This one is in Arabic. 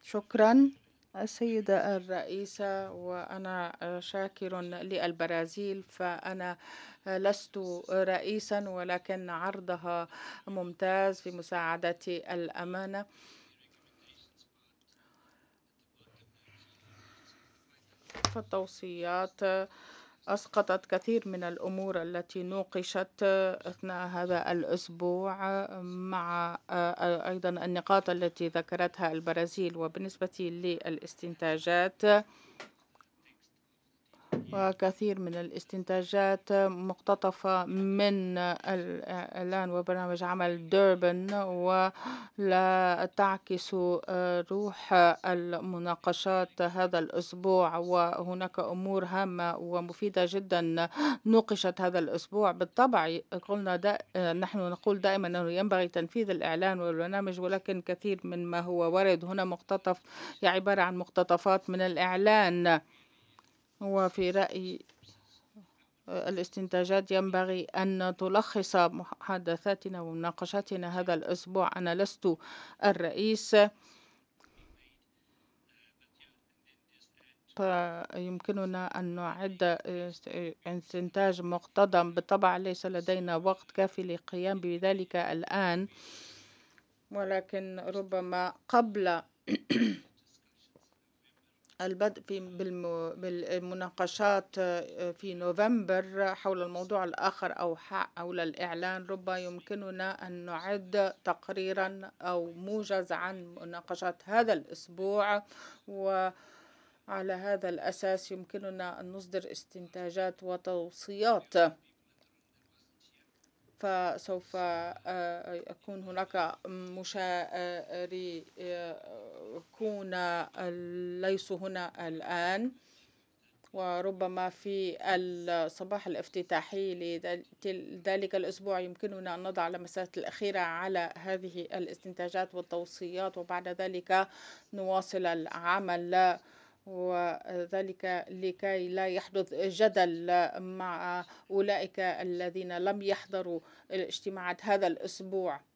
شكرا السيدة الرئيسة، وأنا شاكر للبرازيل، فأنا لست رئيسا ولكن عرضها ممتاز في مساعدة الأمانة. فالتوصيات أسقطت كثير من الأمور التي نوقشت أثناء هذا الأسبوع، مع أيضا النقاط التي ذكرتها البرازيل. وبالنسبة للاستنتاجات، وكثير من الاستنتاجات مقتطفة من الإعلان وبرنامج عمل دوربن، ولا تعكس روح المناقشات هذا الأسبوع. وهناك أمور هامة ومفيدة جدا نوقشت هذا الأسبوع. بالطبع نحن نقول دائما أنه ينبغي تنفيذ الإعلان والبرنامج، ولكن كثير من ما هو وارد هنا مقتطف، هي عبارة عن مقتطفات من الإعلان. وفي رأيي الاستنتاجات ينبغي أن تلخص محادثاتنا ومناقشاتنا هذا الأسبوع. أنا لست الرئيس، فيمكننا أن نعد استنتاج مقتضب. بالطبع ليس لدينا وقت كافي للقيام بذلك الآن، ولكن ربما قبل البدء بالمناقشات في نوفمبر حول الموضوع الآخر أو حول الإعلان، ربما يمكننا أن نعد تقريرا أو موجز عن مناقشات هذا الأسبوع، وعلى هذا الأساس يمكننا أن نصدر استنتاجات وتوصيات. فسوف يكون هناك مشاركون ليسوا هنا الآن، وربما في الصباح الافتتاحي لذلك الأسبوع يمكننا أن نضع اللمسات الأخيرة على هذه الاستنتاجات والتوصيات، وبعد ذلك نواصل العمل، وذلك لكي لا يحدث جدل مع أولئك الذين لم يحضروا الاجتماعات هذا الأسبوع.